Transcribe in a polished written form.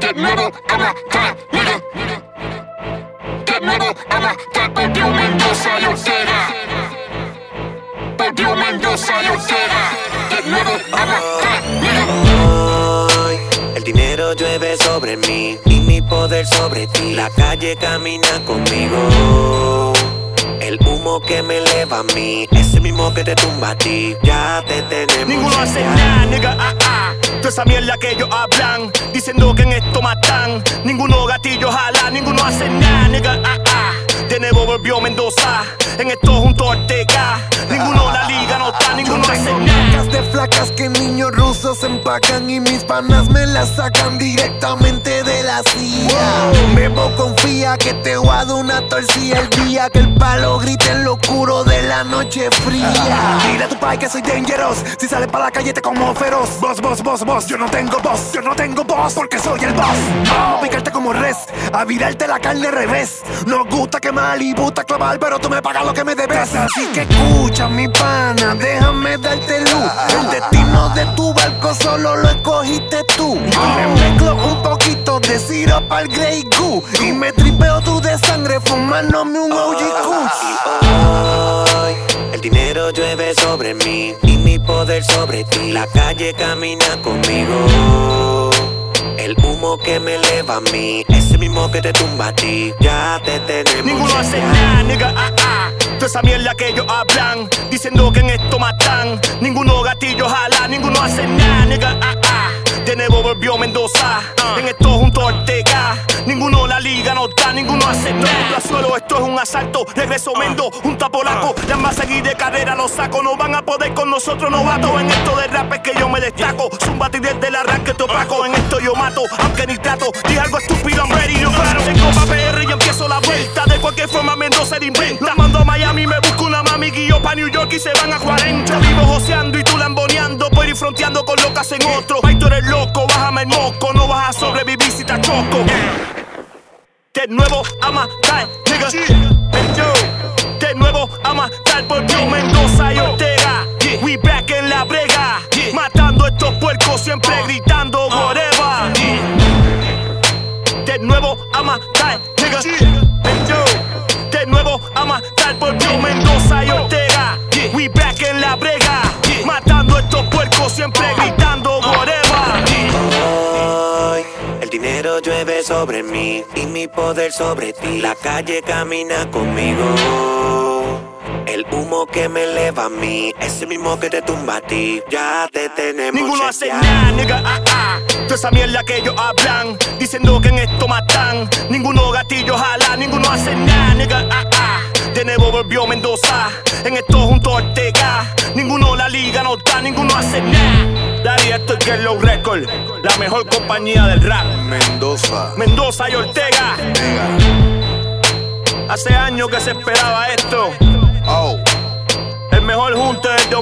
De nuevo a matar, nigga. De nuevo a matar, volvió Mendoza y Ortega. Volvió Mendoza y Ortega. De nuevo a matar, nigga. Hoy el dinero llueve sobre mí y mi poder sobre ti. La calle camina conmigo. El humo que me eleva a mí, ese mismo que te tumba a ti. Ya te tenemos. Ninguno hace nada, nigga, Toda esa mierda que ellos hablan, diciendo que en esto matan. Ninguno gatillo jala, ninguno hace nada, nigga, De nuevo volvió Mendoza, en esto junto a Ortega. Ninguno la liga no está, ninguno hace nada. De flacas que niños rusos empacan y mis panas me las sacan directamente de la CIA. Bebo confía que te guardo una torcilla el día que el palo grite en lo oscuro de la noche fría. Dile a tu pai que soy dangerous, si sale para la calle te como feroz. Boss, yo no tengo voz porque soy el boss. Vamos a picarte como res, a virarte la carne al revés. Nos gusta que Malibu te clavar, pero tú me pagas lo que me debes. Así que escucha mi pana, déjame darte luz. El destino de tu barco solo lo escogiste tú. Le mezclo un poquito de syrup al Grey Goo y me tripeo tú de sangre fumándome un OG Kush. Hoy el dinero llueve sobre mí y mi poder sobre ti. La calle camina conmigo. El humo que me eleva a mí, ese mismo que te tumba a ti. Ya te tenemos. Ninguno hace nada, nigga, Toda esa mierda que ellos hablan, diciendo que en esto matan. Ninguno gatillo jala, ninguno hace nada, nigga, De nuevo volvió Mendoza, en esto junto a Ortega. Ninguno la liga no está, ninguno hace nada. Solo esto es un asalto, regreso Mendo, junto a Polaco. Ya más seguir de carrera los saco, no van a poder con nosotros novatos. En esto de rap es que yo me destaco. Zumbati desde el arranque te opaco, en esto yo mato, aunque ni trato. Dije algo estúpido, I'm ready, yo claro. En Copa PR y empiezo la vuelta. De cualquier forma Mendoza le inventa. La mando a Miami, me busco una mami, guío pa' New York y se van a 40. Vivo joseando y tú lamboneando, por ir fronteando con lo que hacen otros. Ay, tú eres loco, bájame el moco, no vas a sobrevivir si te choco. De nuevo a matar, nigga. De nuevo a matar, volvió Mendoza y Ortega. We back en la brega, matando a estos puercos, siempre gritando whatever. De nuevo a matar, nigga. De nuevo a matar, volvió Mendoza y Ortega. We back en la brega, matando a estos puercos, siempre gritando whatever. Hoy el dinero llueve sobre mí y mi poder sobre ti. La calle camina conmigo. El humo que me eleva a mí, ese mismo que te tumba a ti. Ya te tenemos. Ninguno hace nada, nigga, Toda esa mierda que ellos hablan, diciendo que en esto matan. Ninguno gatillo jala, ninguno hace nada, nigga, De nuevo volvió Mendoza, en esto junto a Ortega. Ninguno la liga no está, ninguno hace nada. Daddy, esto es Get Low Record, la mejor compañía del rap. Mendoza y Ortega. Hace años que se esperaba esto. El mejor junte del